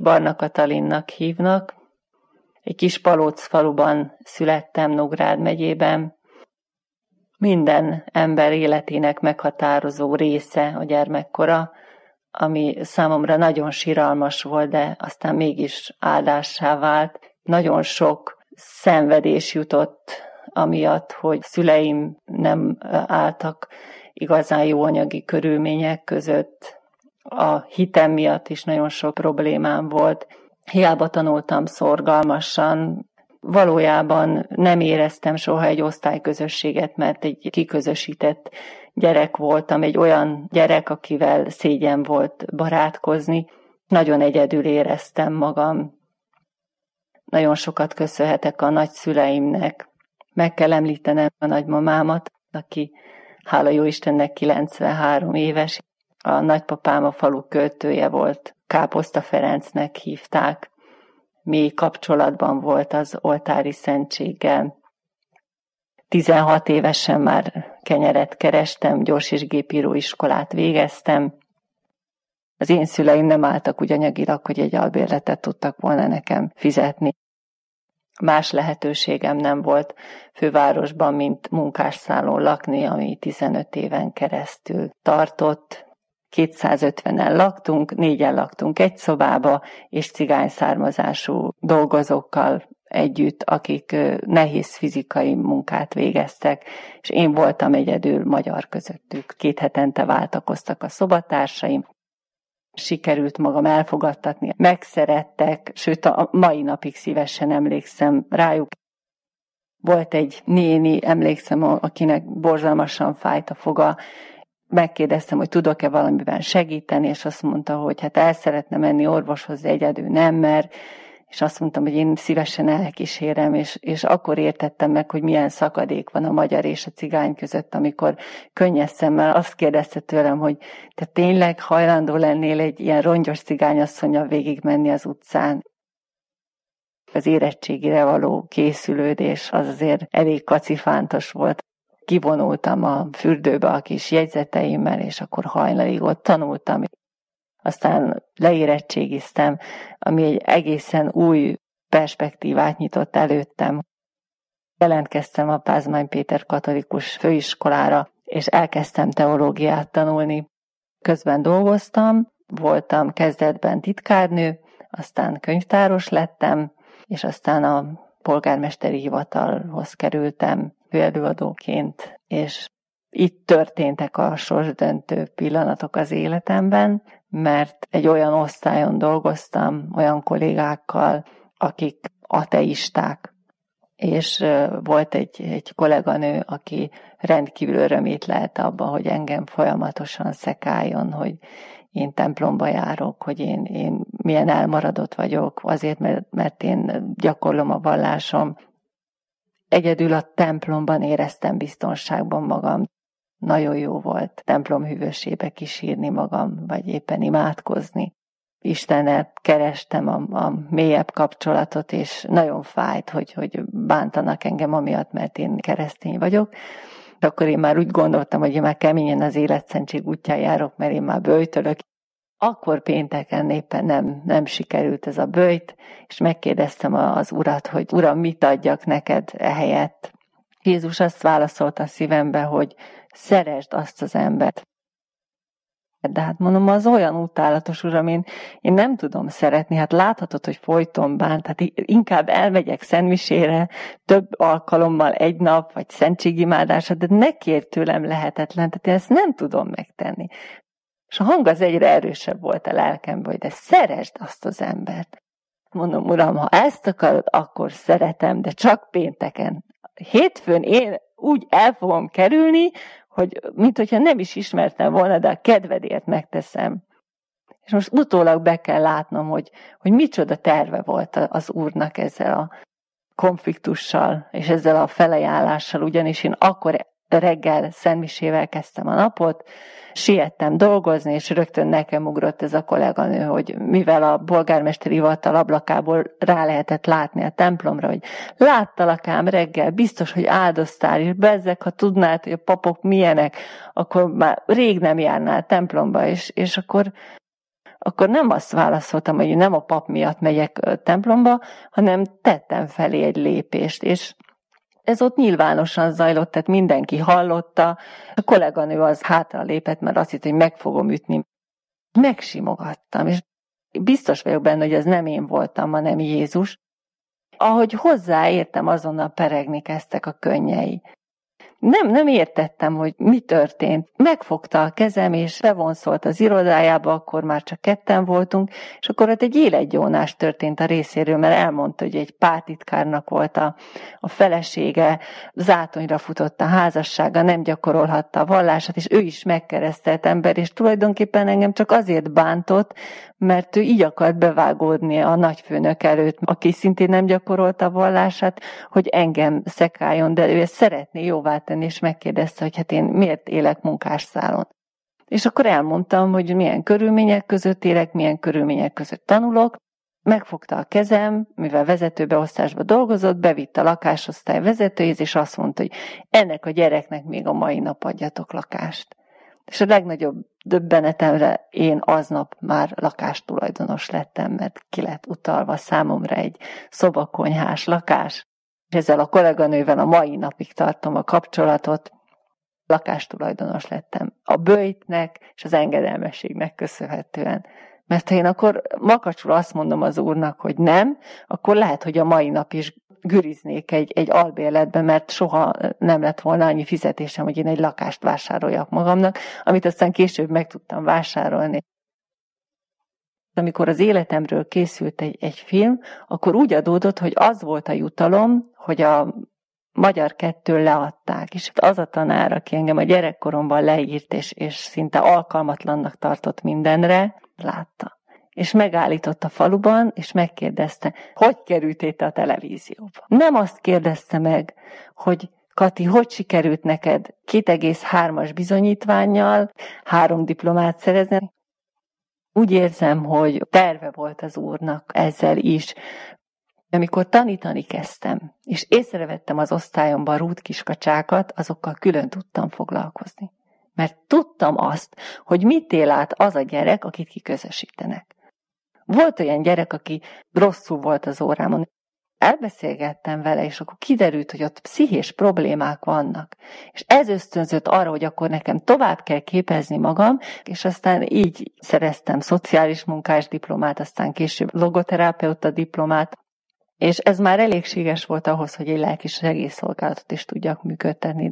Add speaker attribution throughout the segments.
Speaker 1: Barna Katalinnak hívnak. Egy kis Palóc faluban születtem Nógrád megyében. Minden ember életének meghatározó része a gyermekkora, ami számomra nagyon siralmas volt, de aztán mégis áldássá vált. Nagyon sok szenvedés jutott amiatt, hogy szüleim nem álltak igazán jó anyagi körülmények között. A hitem miatt is nagyon sok problémám volt. Hiába tanultam szorgalmasan, valójában nem éreztem soha egy osztályközösséget, mert egy kiközösített gyerek voltam, egy olyan gyerek, akivel szégyen volt barátkozni. Nagyon egyedül éreztem magam. Nagyon sokat köszönhetek a nagyszüleimnek. Meg kell említenem a nagymamámat, aki hála jó Istennek 93 éves. A nagypapám a falu költője volt, Káposzta Ferencnek hívták. Mély kapcsolatban volt az oltári szentséggel. 16 évesen már kenyeret kerestem, gyors- és gépíróiskolát végeztem. Az én szüleim nem álltak úgy anyagilag, hogy egy albérletet tudtak volna nekem fizetni. Más lehetőségem nem volt fővárosban, mint munkásszállón lakni, ami 15 éven keresztül tartott. 250-en laktunk, 4-en laktunk egy szobába, és cigány származású dolgozókkal együtt, akik nehéz fizikai munkát végeztek, és én voltam egyedül magyar közöttük. 2 hetente váltakoztak a szobatársaim, sikerült magam elfogadtatni, megszerettek, sőt a mai napig szívesen emlékszem rájuk. Volt egy néni, emlékszem, akinek borzalmasan fájt a foga, megkérdeztem, hogy tudok-e valamiben segíteni, és azt mondta, hogy hát el szeretne menni orvoshoz, de egyedül nem mer, és azt mondtam, hogy én szívesen elkísérem, és akkor értettem meg, hogy milyen szakadék van a magyar és a cigány között, amikor könnyes szemmel azt kérdezte tőlem, hogy te tényleg hajlandó lennél egy ilyen rongyos cigányasszonnyal végigmenni az utcán. Az érettségire való készülődés az azért elég kacifántos volt. Kivonultam a fürdőbe a kis jegyzeteimmel, és akkor hajnalig ott tanultam. Aztán leérettségiztem, ami egy egészen új perspektívát nyitott előttem. Jelentkeztem a Pázmány Péter katolikus főiskolára, és elkezdtem teológiát tanulni. Közben dolgoztam, voltam kezdetben titkárnő, aztán könyvtáros lettem, és aztán a polgármesteri hivatalhoz kerültem főelőadóként, és itt történtek a sorsdöntő pillanatok az életemben, mert egy olyan osztályon dolgoztam, olyan kollégákkal, akik ateisták, és volt egy kolléganő, aki rendkívül örömét lelte abba, hogy engem folyamatosan szekáljon, hogy én templomba járok, hogy én milyen elmaradott vagyok, azért, mert én gyakorlom a vallásom. Egyedül a templomban éreztem biztonságban magam. Nagyon jó volt templomhűvösébe kísírni magam, vagy éppen imádkozni. Istennel kerestem a mélyebb kapcsolatot, és nagyon fájt, hogy bántanak engem amiatt, mert én keresztény vagyok. Akkor én már úgy gondoltam, hogy én már keményen az életszentség útján járok, mert én már böjtölök. Akkor pénteken éppen nem sikerült ez a böjt, és megkérdeztem az Urat, hogy Uram, mit adjak neked ehelyett. Jézus azt válaszolta a szívembe, hogy szeresd azt az embert. De hát mondom, az olyan utálatos, Uram, én nem tudom szeretni, hát láthatod, hogy folyton bánt, hát inkább elmegyek szentmisére több alkalommal egy nap, vagy szentségimádásra, de ne kérj tőlem lehetetlen, tehát én ezt nem tudom megtenni. És a hang az egyre erősebb volt a lelkemben, hogy de szeresd azt az embert. Mondom, Uram, ha ezt akarod, akkor szeretem, de csak pénteken. Hétfőn én úgy el fogom kerülni, hogy mint hogyha nem is ismertem volna, de a kedvedért megteszem. És most utólag be kell látnom, hogy micsoda terve volt az Úrnak ezzel a konfliktussal, és ezzel a felajánlással, ugyanis én akkor reggel szentmisével kezdtem a napot, siettem dolgozni, és rögtön nekem ugrott ez a kolléganő, hogy mivel a polgármesteri hivatal ablakából rá lehetett látni a templomra, hogy láttalak ám reggel, biztos, hogy áldoztál, és bezzeg, ha tudnád, hogy a papok milyenek, akkor már rég nem járnál templomba, és akkor akkor nem azt válaszoltam, hogy nem a pap miatt megyek templomba, hanem tettem felé egy lépést, és ez ott nyilvánosan zajlott, tehát mindenki hallotta. A kolléganő az hátra lépett, mert azt hitt, hogy meg fogom ütni. Megsimogattam, és biztos vagyok benne, hogy ez nem én voltam, hanem Jézus. Ahogy hozzáértem, azonnal peregni kezdtek a könnyei. Nem értettem, hogy mi történt. Megfogta a kezem, és bevonszolt az irodájába, akkor már csak ketten voltunk, és akkor ott egy életgyónás történt a részéről, mert elmondta, hogy egy pártitkárnak volt a felesége, zátonyra futott a házassága, nem gyakorolhatta a vallását, és ő is megkeresztelt ember, és tulajdonképpen engem csak azért bántott, mert ő így akart bevágódni a nagyfőnök előtt, aki szintén nem gyakorolta a vallását, hogy engem szekáljon, de ő ezt szeretné jóvá tenni, és megkérdezte, hogy hát én miért élek munkásszálon. És akkor elmondtam, hogy milyen körülmények között élek, milyen körülmények között tanulok. Megfogta a kezem, mivel vezetőbeosztásban dolgozott, bevitt a lakásosztály vezetőjéhez, és azt mondta, hogy ennek a gyereknek még a mai nap adjatok lakást. És a legnagyobb döbbenetemre én aznap már lakástulajdonos lettem, mert ki lett utalva számomra egy szobakonyhás lakás. És ezzel a kolléganővel a mai napig tartom a kapcsolatot. Lakástulajdonos lettem a böjtnek és az engedelmességnek köszönhetően. Mert ha én akkor makacsul azt mondom az úrnak, hogy nem, akkor lehet, hogy a mai nap is güriznék egy albérletbe, mert soha nem lett volna annyi fizetésem, hogy én egy lakást vásároljak magamnak, amit aztán később meg tudtam vásárolni. Amikor az életemről készült egy film, akkor úgy adódott, hogy az volt a jutalom, hogy a Magyar 2 leadták, és az a tanár, aki engem a gyerekkoromban leírt, és szinte alkalmatlannak tartott mindenre, látta. És megállított a faluban, és megkérdezte, hogy kerültél te a televízióba. Nem azt kérdezte meg, hogy Kati, hogy sikerült neked 2,3-as bizonyítvánnyal 3 diplomát szerezni? Úgy érzem, hogy terve volt az úrnak ezzel is. Amikor tanítani kezdtem, és észrevettem az osztályomban rúdkiskacsákat, azokkal külön tudtam foglalkozni. Mert tudtam azt, hogy mit él át az a gyerek, akit kiközösítenek. Volt olyan gyerek, aki rosszul volt az órámon. Elbeszélgettem vele, és akkor kiderült, hogy ott pszichés problémák vannak. És ez ösztönzött arra, hogy akkor nekem tovább kell képezni magam, és aztán így szereztem szociális munkás diplomát, aztán később logoterapeuta diplomát, és ez már elégséges volt ahhoz, hogy egy lelki segélyszolgálatot is tudjak működtetni.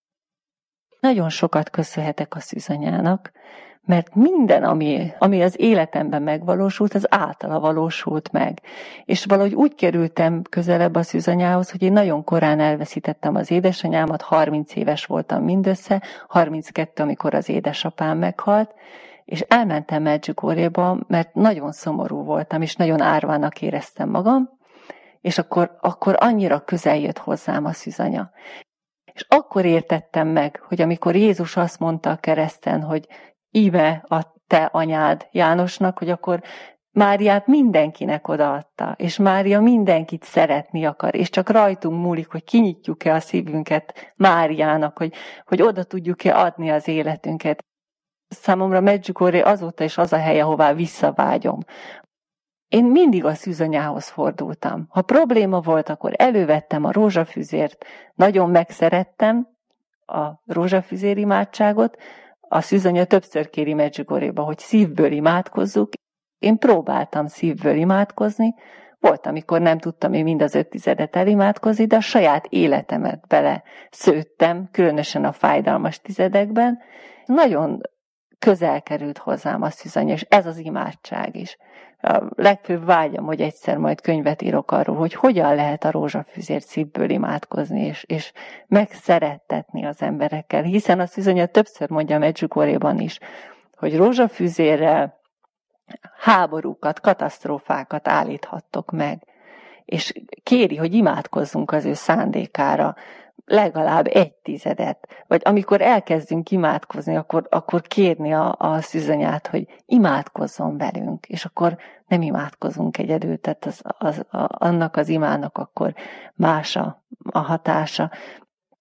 Speaker 1: Nagyon sokat köszönhetek a szűzanyának, mert minden, ami az életemben megvalósult, az általa valósult meg. És valahogy úgy kerültem közelebb a szűzanyához, hogy én nagyon korán elveszítettem az édesanyámat, 30 éves voltam mindössze, 32, amikor az édesapám meghalt, és elmentem Medjugorjéba, mert nagyon szomorú voltam, és nagyon árvának éreztem magam, és akkor annyira közel jött hozzám a szűzanya. És akkor értettem meg, hogy amikor Jézus azt mondta a kereszten, hogy íme a te anyád Jánosnak, hogy akkor Máriát mindenkinek odaadta, és Mária mindenkit szeretni akar, és csak rajtunk múlik, hogy kinyitjuk-e a szívünket Máriának, hogy oda tudjuk-e adni az életünket. Számomra Medjugorje azóta is az a hely, ahová visszavágyom. Én mindig a szűzanyához fordultam. Ha probléma volt, akkor elővettem a rózsafüzért, nagyon megszerettem a rózsafüzér imádságot, a szűzanya többször kéri Medjugorjéba, hogy szívből imádkozzuk. Én próbáltam szívből imádkozni, volt, amikor nem tudtam én mind az 5 tizedet elimádkozni, de a saját életemet bele szőttem, különösen a fájdalmas tizedekben. Nagyon közel került hozzám a szűzanya, és ez az imádság is. A legfőbb vágyam, hogy egyszer majd könyvet írok arról, hogy hogyan lehet a rózsafüzért szívből imádkozni, és megszerettetni az emberekkel. Hiszen a szűzanya többször mondja Medjugorjéban is, hogy rózsafüzérrel háborúkat, katasztrófákat állíthattok meg. És kéri, hogy imádkozzunk az ő szándékára, legalább 1 tizedet. Vagy amikor elkezdünk imádkozni, akkor kérni a szűzanyát, hogy imádkozzon velünk, és akkor nem imádkozunk egyedül, tehát annak az imának akkor más a hatása.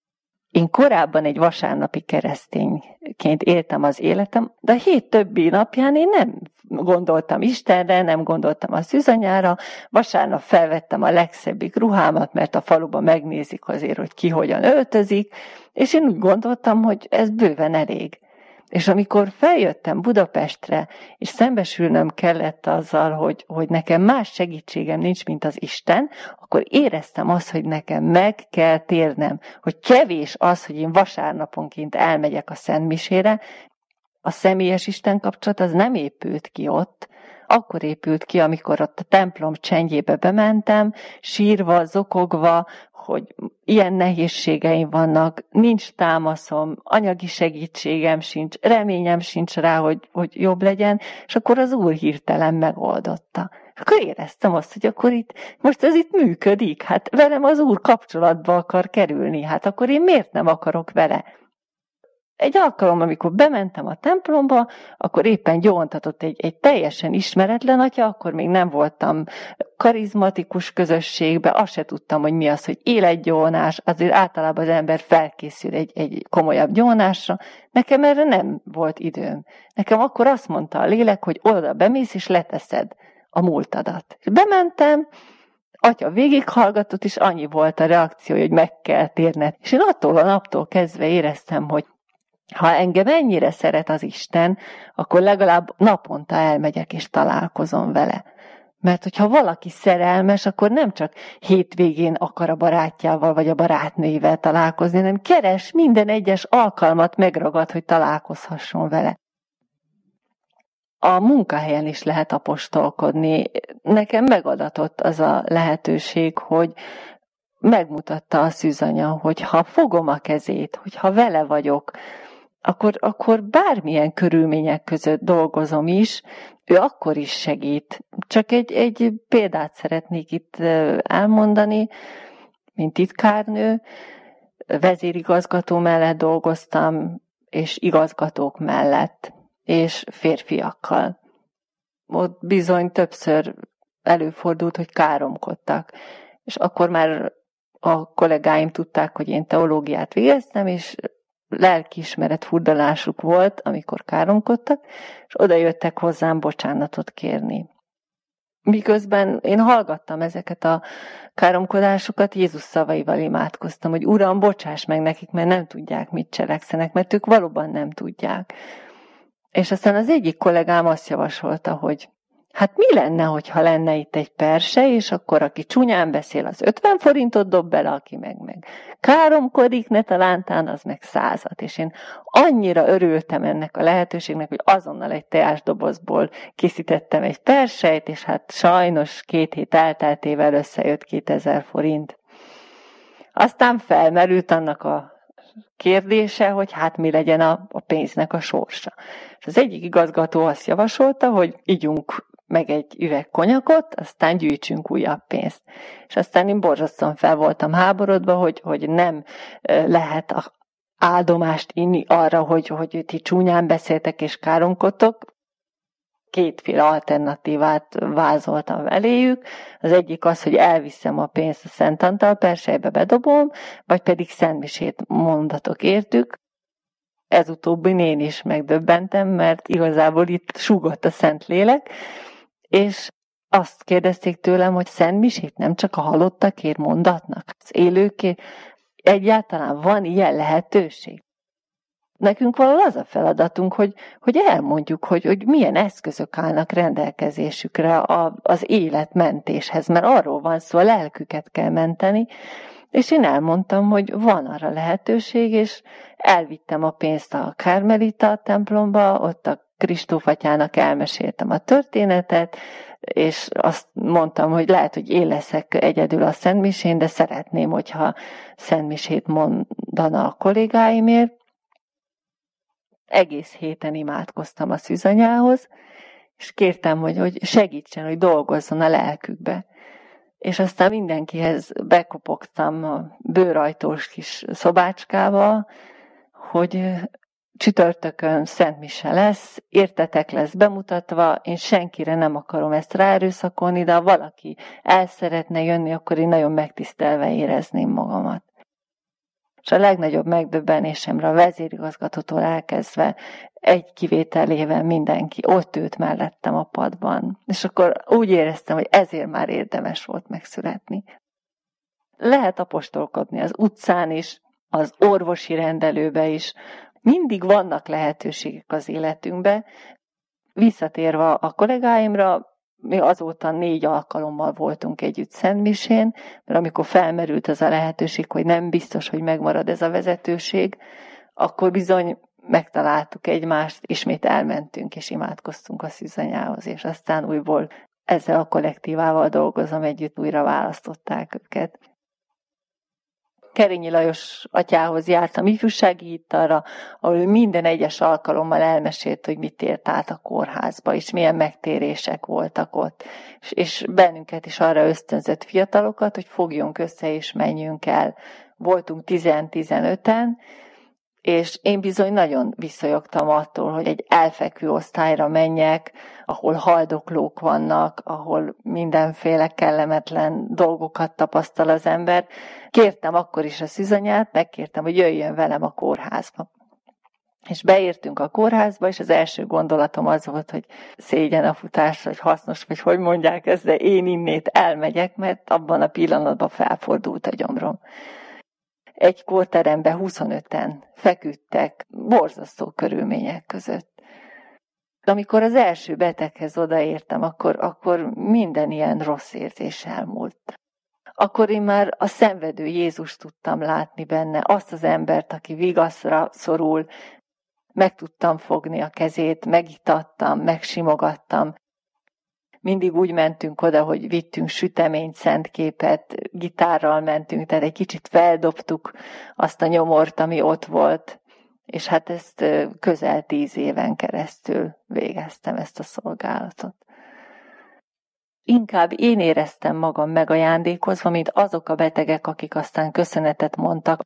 Speaker 1: Én korábban egy vasárnapi keresztényként éltem az életem, de a hét többi napján én nem gondoltam Istenre, nem gondoltam a szűzanyára. Vasárnap felvettem a legszebbik ruhámat, mert a faluban megnézik azért, hogy ki hogyan öltözik, és én úgy gondoltam, hogy ez bőven elég. És amikor feljöttem Budapestre, és szembesülnöm kellett azzal, hogy nekem más segítségem nincs, mint az Isten, akkor éreztem azt, hogy nekem meg kell térnem, hogy kevés az, hogy én vasárnaponként elmegyek a szentmisére. A személyes Isten kapcsolat az nem épült ki ott, akkor épült ki, amikor ott a templom csendjébe bementem, sírva, zokogva, hogy ilyen nehézségeim vannak, nincs támaszom, anyagi segítségem sincs, reményem sincs rá, hogy jobb legyen, és akkor az Úr hirtelen megoldotta. Akkor éreztem azt, hogy akkor most ez itt működik, hát velem az Úr kapcsolatba akar kerülni, hát akkor én miért nem akarok vele? Egy alkalom, amikor bementem a templomba, akkor éppen gyóntatott egy teljesen ismeretlen atya, akkor még nem voltam karizmatikus közösségbe, azt se tudtam, hogy mi az, hogy életgyónás, azért általában az ember felkészül egy komolyabb gyónásra. Nekem erre nem volt időm. Nekem akkor azt mondta a lélek, hogy oda bemész és leteszed a múltadat. Bementem, atya végighallgatott, és annyi volt a reakció, hogy meg kell térned. És én attól a naptól kezdve éreztem, hogy ha engem ennyire szeret az Isten, akkor legalább naponta elmegyek és találkozom vele. Mert hogyha valaki szerelmes, akkor nem csak hétvégén akar a barátjával vagy a barátnőivel találkozni, hanem keres minden egyes alkalmat, megragad, hogy találkozhasson vele. A munkahelyen is lehet apostolkodni. Nekem megadatott az a lehetőség, hogy megmutatta a szűzanya, hogy ha fogom a kezét, hogyha vele vagyok, akkor bármilyen körülmények között dolgozom is, ő akkor is segít. Csak egy példát szeretnék itt elmondani, mint titkárnő, vezérigazgató mellett dolgoztam, és igazgatók mellett, és férfiakkal. Ott bizony többször előfordult, hogy káromkodtak, és akkor már a kollégáim tudták, hogy én teológiát végeztem, és lelkiismeret furdalásuk volt, amikor káromkodtak, és oda jöttek hozzám bocsánatot kérni. Miközben én hallgattam ezeket a káromkodásokat, Jézus szavaival imádkoztam, hogy Uram, bocsáss meg nekik, mert nem tudják, mit cselekszenek, mert ők valóban nem tudják. És aztán az egyik kollégám azt javasolta, hogy hát mi lenne, hogyha lenne itt egy perse, és akkor aki csúnyán beszél, az 50 forintot dob bele, aki meg káromkodik, ne talántán, az meg 100-at. És én annyira örültem ennek a lehetőségnek, hogy azonnal egy teásdobozból készítettem egy persejt, és hát sajnos 2 hét elteltével összejött 2000 forint. Aztán felmerült annak a kérdése, hogy hát mi legyen a pénznek a sorsa. És az egyik igazgató azt javasolta, hogy ígyunk meg egy üveg konyakot, aztán gyűjtsünk újabb pénzt. És aztán én borzasztóan fel voltam háborodva, hogy nem lehet áldomást inni arra, hogy ti csúnyán beszéltek és káromkodtok. 2 alternatívát vázoltam eléjük. Az egyik az, hogy elviszem a pénzt a Szent Antal persejbe bedobom, vagy pedig szentmisét mondatok értük. Ez utóbbin én is megdöbbentem, mert igazából itt súgott a Szentlélek, és azt kérdezték tőlem, hogy szentmisét nem csak a halottakért mondatnak, az élőkért. Egyáltalán van ilyen lehetőség? Nekünk valahol az a feladatunk, hogy elmondjuk, hogy milyen eszközök állnak rendelkezésükre az életmentéshez, mert arról van szó, a lelküket kell menteni, és én elmondtam, hogy van arra lehetőség, és elvittem a pénzt a Karmelita templomba, ott a Kristóf atyának elmeséltem a történetet, és azt mondtam, hogy lehet, hogy én leszek egyedül a szentmisén, de szeretném, hogyha szentmisét mondana a kollégáimért. Egész héten imádkoztam a szűzanyához, és kértem, hogy segítsen, hogy dolgozzon a lelkükbe. És aztán mindenkihez bekopogtam a bőrajtós kis szobácskába, hogy csütörtökön szentmise lesz, értetek lesz bemutatva, én senkire nem akarom ezt ráerőszakolni, de ha valaki el szeretne jönni, akkor én nagyon megtisztelve érezném magamat. És És a legnagyobb megdöbbenésemre a vezérigazgatótól elkezdve egy kivételével mindenki ott ült mellettem a padban. És akkor úgy éreztem, hogy ezért már érdemes volt megszületni. Lehet apostolkodni az utcán is, az orvosi rendelőbe is. Mindig vannak lehetőségek az életünkbe. Visszatérve a kollégáimra, mi azóta 4 alkalommal voltunk együtt szentmisén, mert amikor felmerült az a lehetőség, hogy nem biztos, hogy megmarad ez a vezetőség, akkor bizony megtaláltuk egymást, ismét elmentünk és imádkoztunk a szűzanyához, és aztán újból ezzel a kollektívával dolgozom együtt, újra választották őket. Kerényi Lajos atyához jártam ifjúsági hittalra, ahol ő minden egyes alkalommal elmesélt, hogy mit ért át a kórházba, és milyen megtérések voltak ott. És bennünket is arra ösztönzött fiatalokat, hogy fogjunk össze és menjünk el. Voltunk 10-15-en, és én bizony nagyon visszajogtam attól, hogy egy elfekvő osztályra menjek, ahol haldoklók vannak, ahol mindenféle kellemetlen dolgokat tapasztal az ember. Kértem akkor is a szűzanyát, megkértem, hogy jöjjön velem a kórházba. És beértünk a kórházba, és az első gondolatom az volt, hogy szégyen a futás, hogy hasznos, vagy hogy mondják ezt, de én innét elmegyek, mert abban a pillanatban felfordult a gyomrom. Egy kórteremben 25-en feküdtek, borzasztó körülmények között. Amikor az első beteghez odaértem, akkor minden ilyen rossz érzés elmúlt. Akkor én már a szenvedő Jézust tudtam látni benne, azt az embert, aki vigaszra szorul, meg tudtam fogni a kezét, megitattam, megsimogattam. Mindig úgy mentünk oda, hogy vittünk süteményt, szentképet, gitárral mentünk, tehát egy kicsit feldobtuk azt a nyomort, ami ott volt, és hát ezt közel 10 éven keresztül végeztem ezt a szolgálatot. Inkább én éreztem magam megajándékozva, mint azok a betegek, akik aztán köszönetet mondtak.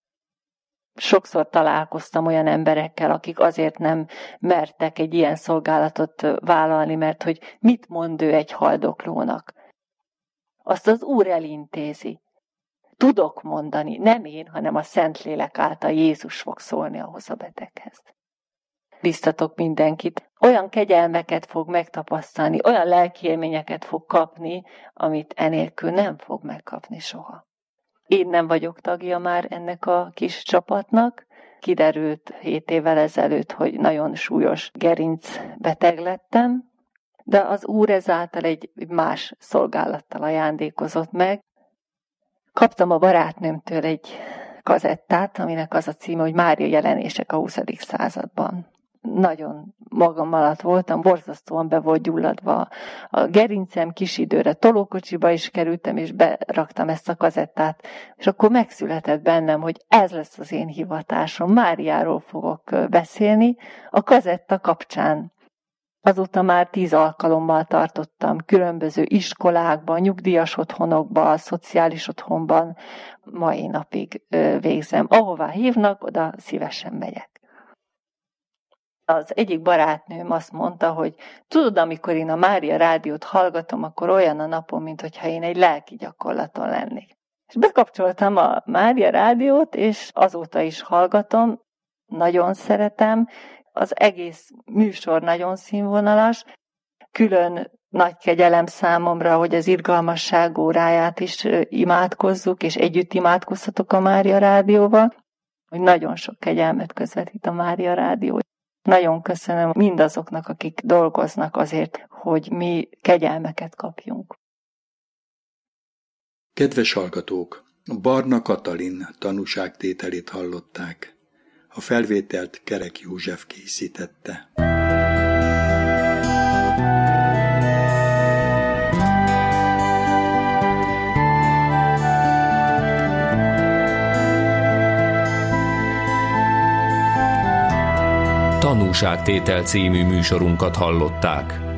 Speaker 1: Sokszor találkoztam olyan emberekkel, akik azért nem mertek egy ilyen szolgálatot vállalni, mert hogy mit mond ő egy haldoklónak. Azt az Úr elintézi. Tudok mondani, nem én, hanem a Szentlélek által Jézus fog szólni ahhoz a beteghez. Biztatok mindenkit, olyan kegyelmeket fog megtapasztalni, olyan lelkiélményeket fog kapni, amit enélkül nem fog megkapni soha. Én nem vagyok tagja már ennek a kis csapatnak. Kiderült 7 évvel ezelőtt, hogy nagyon súlyos gerincbeteg lettem, de az Úr ezáltal egy más szolgálattal ajándékozott meg. Kaptam a barátnőmtől egy kazettát, aminek az a címe, hogy Mária jelenések a 20. században. Nagyon magam alatt voltam, borzasztóan be volt gyulladva a gerincem, kis időre tolókocsiba is kerültem, és beraktam ezt a kazettát, és akkor megszületett bennem, hogy ez lesz az én hivatásom, Máriáról fogok beszélni a kazetta kapcsán. Azóta már 10 alkalommal tartottam különböző iskolákban, nyugdíjas otthonokban, szociális otthonban, mai napig végzem. Ahová hívnak, oda szívesen megyek. Az egyik barátnőm azt mondta, hogy tudod, amikor én a Mária rádiót hallgatom, akkor olyan a napom, mintha én egy lelki gyakorlaton lennék. És bekapcsoltam a Mária rádiót, és azóta is hallgatom, nagyon szeretem, az egész műsor nagyon színvonalas, külön nagy kegyelem számomra, hogy az irgalmasság óráját is imádkozzuk, és együtt imádkozhatok a Mária rádióval, hogy nagyon sok kegyelmet közvetít a Mária rádió. Nagyon köszönöm mindazoknak, akik dolgoznak azért, hogy mi kegyelmeket kapjunk.
Speaker 2: Kedves hallgatók! Barna Katalin tanúságtételét hallották. A felvételt Kerek József készítette.
Speaker 3: Tanúságtétel című műsorunkat hallották.